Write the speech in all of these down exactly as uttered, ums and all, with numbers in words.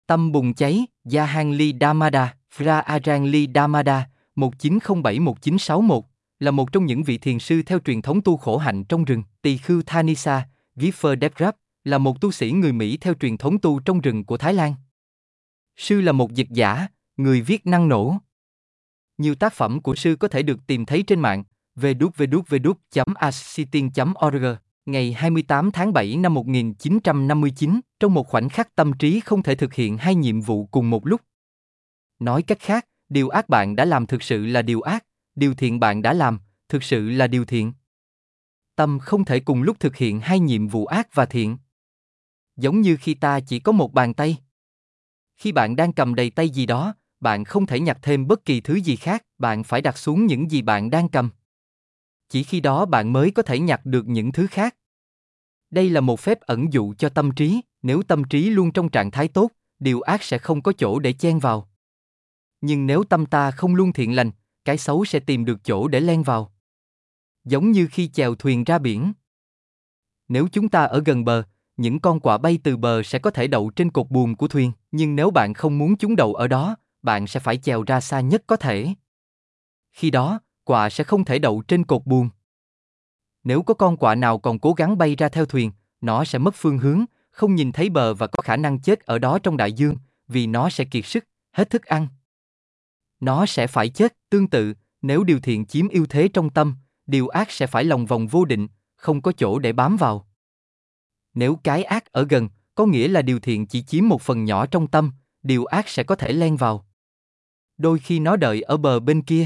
Tâm bùng cháy, Jahangir Damada, Phra Ajangli Damada, một chín không bảy đến một chín sáu mốt, là một trong những vị thiền sư theo truyền thống tu khổ hạnh trong rừng. Tỳ khưu Thanisa, Gipher Deprap, là một tu sĩ người Mỹ theo truyền thống tu trong rừng của Thái Lan. Sư là một dịch giả, người viết năng nổ. Nhiều tác phẩm của sư có thể được tìm thấy trên mạng, w w w chấm ascitin chấm org. Ngày hai mươi tám tháng bảy năm một nghìn chín trăm năm mươi chín, trong một khoảnh khắc tâm trí không thể thực hiện hai nhiệm vụ cùng một lúc. Nói cách khác, điều ác bạn đã làm thực sự là điều ác, điều thiện bạn đã làm, thực sự là điều thiện. Tâm không thể cùng lúc thực hiện hai nhiệm vụ ác và thiện. Giống như khi ta chỉ có một bàn tay. Khi bạn đang cầm đầy tay gì đó, bạn không thể nhặt thêm bất kỳ thứ gì khác, bạn phải đặt xuống những gì bạn đang cầm. Chỉ khi đó bạn mới có thể nhặt được những thứ khác. Đây là một phép ẩn dụ cho tâm trí, nếu tâm trí luôn trong trạng thái tốt, điều ác sẽ không có chỗ để chen vào. Nhưng nếu tâm ta không luôn thiện lành, cái xấu sẽ tìm được chỗ để len vào. Giống như khi chèo thuyền ra biển. Nếu chúng ta ở gần bờ, những con quạ bay từ bờ sẽ có thể đậu trên cột buồm của thuyền, nhưng nếu bạn không muốn chúng đậu ở đó, bạn sẽ phải chèo ra xa nhất có thể. Khi đó, quạ sẽ không thể đậu trên cột buồm. Nếu có con quạ nào còn cố gắng bay ra theo thuyền, nó sẽ mất phương hướng, không nhìn thấy bờ và có khả năng chết ở đó trong đại dương, vì nó sẽ kiệt sức, hết thức ăn. Nó sẽ phải chết. Tương tự, nếu điều thiện chiếm ưu thế trong tâm, điều ác sẽ phải lòng vòng vô định, không có chỗ để bám vào. Nếu cái ác ở gần, có nghĩa là điều thiện chỉ chiếm một phần nhỏ trong tâm, điều ác sẽ có thể len vào. Đôi khi nó đợi ở bờ bên kia.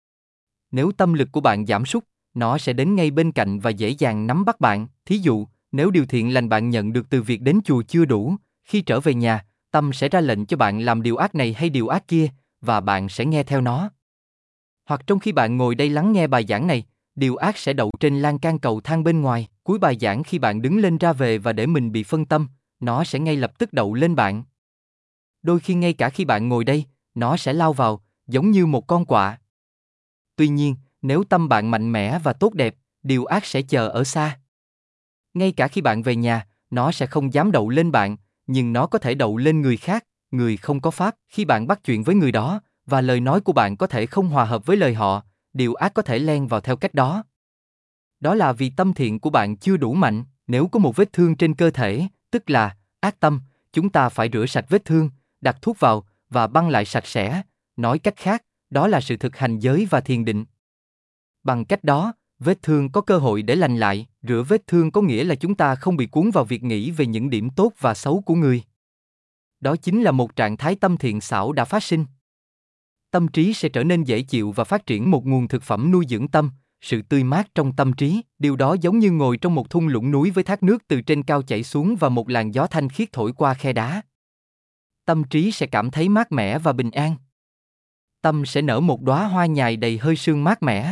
Nếu tâm lực của bạn giảm sút, nó sẽ đến ngay bên cạnh và dễ dàng nắm bắt bạn. Thí dụ, nếu điều thiện lành bạn nhận được từ việc đến chùa chưa đủ, khi trở về nhà, tâm sẽ ra lệnh cho bạn làm điều ác này hay điều ác kia, và bạn sẽ nghe theo nó. Hoặc trong khi bạn ngồi đây lắng nghe bài giảng này, điều ác sẽ đậu trên lan can cầu thang bên ngoài. Cuối bài giảng khi bạn đứng lên ra về và để mình bị phân tâm, nó sẽ ngay lập tức đậu lên bạn. Đôi khi ngay cả khi bạn ngồi đây, nó sẽ lao vào, giống như một con quạ. Tuy nhiên, nếu tâm bạn mạnh mẽ và tốt đẹp, điều ác sẽ chờ ở xa. Ngay cả khi bạn về nhà, nó sẽ không dám đậu lên bạn, nhưng nó có thể đậu lên người khác, người không có pháp. Khi bạn bắt chuyện với người đó, và lời nói của bạn có thể không hòa hợp với lời họ, điều ác có thể len vào theo cách đó. Đó là vì tâm thiện của bạn chưa đủ mạnh. Nếu có một vết thương trên cơ thể, tức là ác tâm, chúng ta phải rửa sạch vết thương, đặt thuốc vào và băng lại sạch sẽ. Nói cách khác, đó là sự thực hành giới và thiền định. Bằng cách đó, vết thương có cơ hội để lành lại. Rửa vết thương có nghĩa là chúng ta không bị cuốn vào việc nghĩ về những điểm tốt và xấu của người. Đó chính là một trạng thái tâm thiện xảo đã phát sinh. Tâm trí sẽ trở nên dễ chịu và phát triển một nguồn thực phẩm nuôi dưỡng tâm, sự tươi mát trong tâm trí. Điều đó giống như ngồi trong một thung lũng núi với thác nước từ trên cao chảy xuống và một làn gió thanh khiết thổi qua khe đá. Tâm trí sẽ cảm thấy mát mẻ và bình an. Tâm sẽ nở một đóa hoa nhài đầy hơi sương mát mẻ.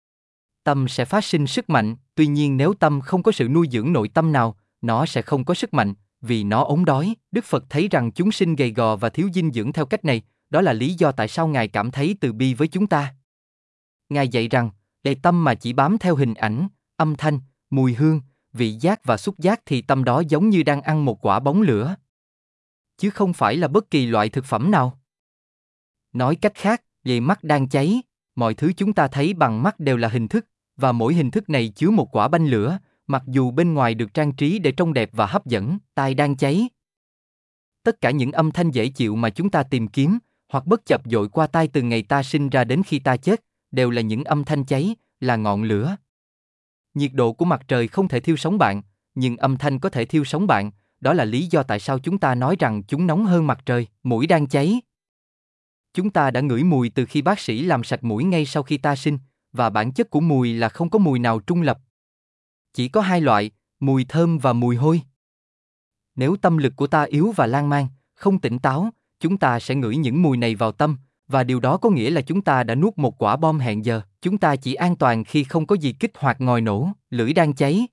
Tâm sẽ phát sinh sức mạnh, tuy nhiên nếu tâm không có sự nuôi dưỡng nội tâm nào, nó sẽ không có sức mạnh, vì nó ốm đói. Đức Phật thấy rằng chúng sinh gầy gò và thiếu dinh dưỡng theo cách này, đó là lý do tại sao Ngài cảm thấy từ bi với chúng ta. Ngài dạy rằng, để tâm mà chỉ bám theo hình ảnh, âm thanh, mùi hương, vị giác và xúc giác thì tâm đó giống như đang ăn một quả bóng lửa, chứ không phải là bất kỳ loại thực phẩm nào. Nói cách khác, vậy mắt đang cháy, mọi thứ chúng ta thấy bằng mắt đều là hình thức, và mỗi hình thức này chứa một quả banh lửa, mặc dù bên ngoài được trang trí để trông đẹp và hấp dẫn. Tai đang cháy. Tất cả những âm thanh dễ chịu mà chúng ta tìm kiếm, hoặc bất chợt dội qua tai từ ngày ta sinh ra đến khi ta chết, đều là những âm thanh cháy, là ngọn lửa. Nhiệt độ của mặt trời không thể thiêu sống bạn, nhưng âm thanh có thể thiêu sống bạn, đó là lý do tại sao chúng ta nói rằng chúng nóng hơn mặt trời. Mũi đang cháy. Chúng ta đã ngửi mùi từ khi bác sĩ làm sạch mũi ngay sau khi ta sinh, và bản chất của mùi là không có mùi nào trung lập. Chỉ có hai loại, mùi thơm và mùi hôi. Nếu tâm lực của ta yếu và lan man, không tỉnh táo, chúng ta sẽ ngửi những mùi này vào tâm, và điều đó có nghĩa là chúng ta đã nuốt một quả bom hẹn giờ. Chúng ta chỉ an toàn khi không có gì kích hoạt ngòi nổ. Lưỡi đang cháy.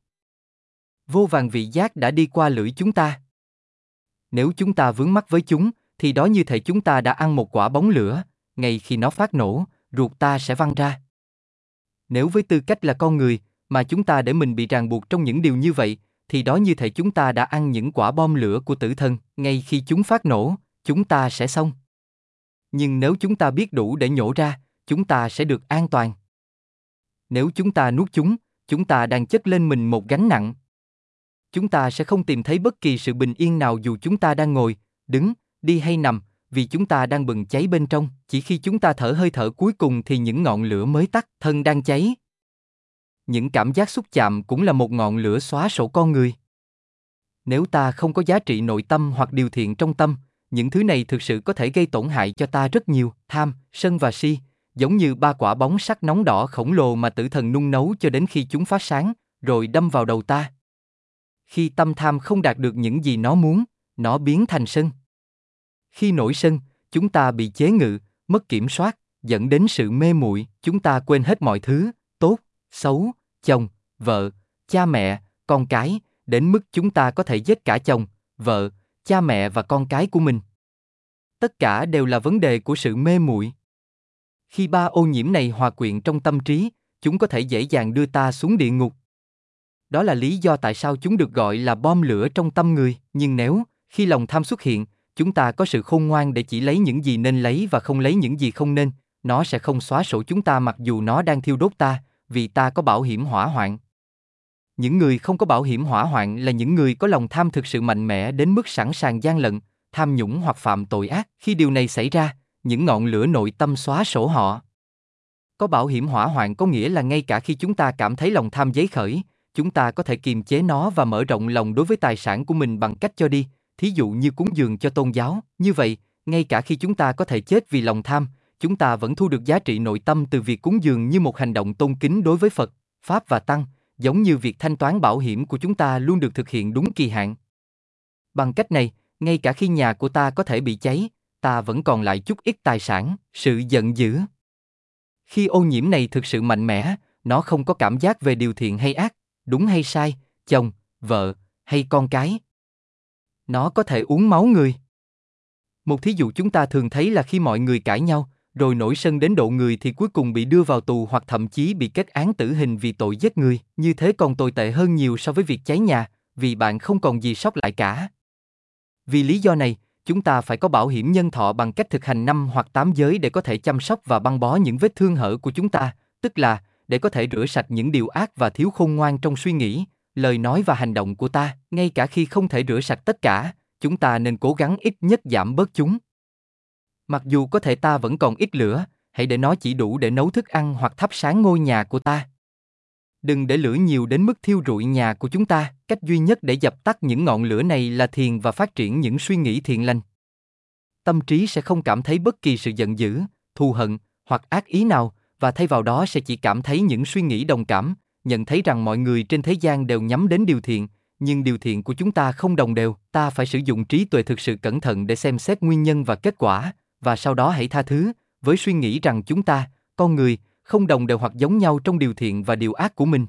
Vô vàn vị giác đã đi qua lưỡi chúng ta. Nếu chúng ta vướng mắc với chúng, thì đó như thể chúng ta đã ăn một quả bóng lửa, ngay khi nó phát nổ, ruột ta sẽ văng ra. Nếu với tư cách là con người, mà chúng ta để mình bị ràng buộc trong những điều như vậy, thì đó như thể chúng ta đã ăn những quả bom lửa của tử thần. Ngay khi chúng phát nổ, chúng ta sẽ xong. Nhưng nếu chúng ta biết đủ để nhổ ra, chúng ta sẽ được an toàn. Nếu chúng ta nuốt chúng, chúng ta đang chất lên mình một gánh nặng. Chúng ta sẽ không tìm thấy bất kỳ sự bình yên nào dù chúng ta đang ngồi, đứng, đi hay nằm, vì chúng ta đang bừng cháy bên trong. Chỉ khi chúng ta thở hơi thở cuối cùng thì những ngọn lửa mới tắt, thân đang cháy. Những cảm giác xúc chạm cũng là một ngọn lửa xóa sổ con người. Nếu ta không có giá trị nội tâm hoặc điều thiện trong tâm, những thứ này thực sự có thể gây tổn hại cho ta rất nhiều. Tham, sân và si, giống như ba quả bóng sắt nóng đỏ khổng lồ mà tử thần nung nấu cho đến khi chúng phát sáng, rồi đâm vào đầu ta. Khi tâm tham không đạt được những gì nó muốn, nó biến thành sân. Khi nổi sân, chúng ta bị chế ngự, mất kiểm soát, dẫn đến sự mê muội. Chúng ta quên hết mọi thứ, tốt, xấu, chồng, vợ, cha mẹ, con cái, đến mức chúng ta có thể giết cả chồng, vợ, cha mẹ và con cái của mình. Tất cả đều là vấn đề của sự mê muội. Khi ba ô nhiễm này hòa quyện trong tâm trí, chúng có thể dễ dàng đưa ta xuống địa ngục. Đó là lý do tại sao chúng được gọi là bom lửa trong tâm người. Nhưng nếu, khi lòng tham xuất hiện, chúng ta có sự khôn ngoan để chỉ lấy những gì nên lấy và không lấy những gì không nên, nó sẽ không xóa sổ chúng ta mặc dù nó đang thiêu đốt ta, vì ta có bảo hiểm hỏa hoạn. Những người không có bảo hiểm hỏa hoạn là những người có lòng tham thực sự mạnh mẽ đến mức sẵn sàng gian lận, tham nhũng hoặc phạm tội ác. Khi điều này xảy ra, những ngọn lửa nội tâm xóa sổ họ. Có bảo hiểm hỏa hoạn có nghĩa là ngay cả khi chúng ta cảm thấy lòng tham dấy khởi, chúng ta có thể kiềm chế nó và mở rộng lòng đối với tài sản của mình bằng cách cho đi, thí dụ như cúng dường cho tôn giáo. Như vậy, ngay cả khi chúng ta có thể chết vì lòng tham, chúng ta vẫn thu được giá trị nội tâm từ việc cúng dường như một hành động tôn kính đối với Phật, Pháp và Tăng, giống như việc thanh toán bảo hiểm của chúng ta luôn được thực hiện đúng kỳ hạn. Bằng cách này, ngay cả khi nhà của ta có thể bị cháy, ta vẫn còn lại chút ít tài sản. Sự giận dữ. Khi ô nhiễm này thực sự mạnh mẽ, nó không có cảm giác về điều thiện hay ác, đúng hay sai, chồng, vợ, hay con cái. Nó có thể uống máu người. Một thí dụ chúng ta thường thấy là khi mọi người cãi nhau, rồi nổi sân đến độ người thì cuối cùng bị đưa vào tù hoặc thậm chí bị kết án tử hình vì tội giết người. Như thế còn tồi tệ hơn nhiều so với việc cháy nhà, vì bạn không còn gì sót lại cả. Vì lý do này, chúng ta phải có bảo hiểm nhân thọ bằng cách thực hành năm hoặc tám giới để có thể chăm sóc và băng bó những vết thương hở của chúng ta, tức là để có thể rửa sạch những điều ác và thiếu khôn ngoan trong suy nghĩ, lời nói và hành động của ta. Ngay cả khi không thể rửa sạch tất cả, chúng ta nên cố gắng ít nhất giảm bớt chúng. Mặc dù có thể ta vẫn còn ít lửa, hãy để nó chỉ đủ để nấu thức ăn hoặc thắp sáng ngôi nhà của ta. Đừng để lửa nhiều đến mức thiêu rụi nhà của chúng ta. Cách duy nhất để dập tắt những ngọn lửa này là thiền và phát triển những suy nghĩ thiện lành. Tâm trí sẽ không cảm thấy bất kỳ sự giận dữ, thù hận hoặc ác ý nào, và thay vào đó sẽ chỉ cảm thấy những suy nghĩ đồng cảm, nhận thấy rằng mọi người trên thế gian đều nhắm đến điều thiện, nhưng điều thiện của chúng ta không đồng đều. Ta phải sử dụng trí tuệ thực sự cẩn thận để xem xét nguyên nhân và kết quả, và sau đó hãy tha thứ, với suy nghĩ rằng chúng ta, con người, không đồng đều hoặc giống nhau trong điều thiện và điều ác của mình.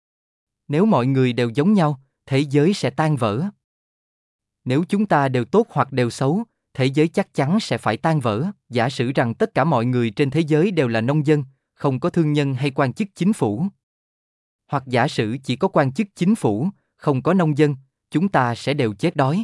Nếu mọi người đều giống nhau, thế giới sẽ tan vỡ. Nếu chúng ta đều tốt hoặc đều xấu, thế giới chắc chắn sẽ phải tan vỡ. Giả sử rằng tất cả mọi người trên thế giới đều là nông dân, không có thương nhân hay quan chức chính phủ. Hoặc giả sử chỉ có quan chức chính phủ, không có nông dân, chúng ta sẽ đều chết đói.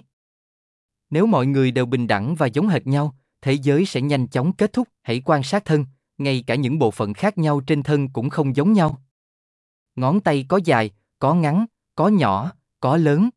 Nếu mọi người đều bình đẳng và giống hệt nhau, thế giới sẽ nhanh chóng kết thúc. Hãy quan sát thân, ngay cả những bộ phận khác nhau trên thân cũng không giống nhau. Ngón tay có dài, có ngắn, có nhỏ, có lớn.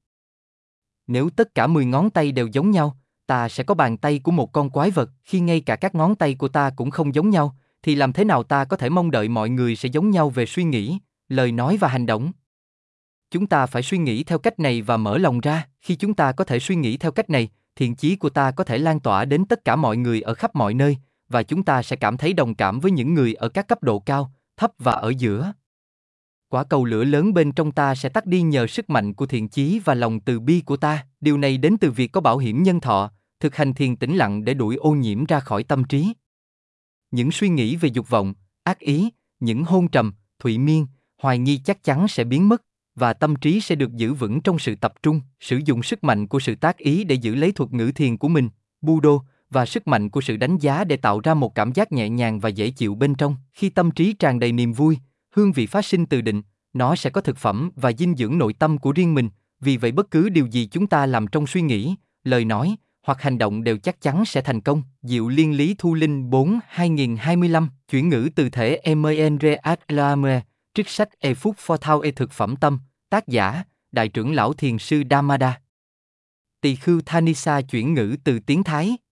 Nếu tất cả mười ngón tay đều giống nhau, ta sẽ có bàn tay của một con quái vật. Khi ngay cả các ngón tay của ta cũng không giống nhau, thì làm thế nào ta có thể mong đợi mọi người sẽ giống nhau về suy nghĩ, lời nói và hành động? Chúng ta phải suy nghĩ theo cách này và mở lòng ra. Khi chúng ta có thể suy nghĩ theo cách này, thiện chí của ta có thể lan tỏa đến tất cả mọi người ở khắp mọi nơi, và chúng ta sẽ cảm thấy đồng cảm với những người ở các cấp độ cao, thấp và ở giữa. Quả cầu lửa lớn bên trong ta sẽ tắt đi nhờ sức mạnh của thiện chí và lòng từ bi của ta. Điều này đến từ việc có bảo hiểm nhân thọ, thực hành thiền tĩnh lặng để đuổi ô nhiễm ra khỏi tâm trí. Những suy nghĩ về dục vọng, ác ý, những hôn trầm, thụy miên, hoài nghi chắc chắn sẽ biến mất, và tâm trí sẽ được giữ vững trong sự tập trung. Sử dụng sức mạnh của sự tác ý để giữ lấy thuật ngữ thiền của mình, Buddha, và sức mạnh của sự đánh giá để tạo ra một cảm giác nhẹ nhàng và dễ chịu bên trong. Khi tâm trí tràn đầy niềm vui, hương vị phát sinh từ định, nó sẽ có thực phẩm và dinh dưỡng nội tâm của riêng mình. Vì vậy bất cứ điều gì chúng ta làm trong suy nghĩ, lời nói hoặc hành động đều chắc chắn sẽ thành công. Diệu Liên Lý Thu Linh bốn hai nghìn hai mươi lăm, chuyển ngữ từ thể Emenre Atlame, trích sách E Phúc For Thao E Thực Phẩm Tâm, tác giả, Đại trưởng lão Thiền sư Damada. Tỳ khưu Thanisa chuyển ngữ từ tiếng Thái.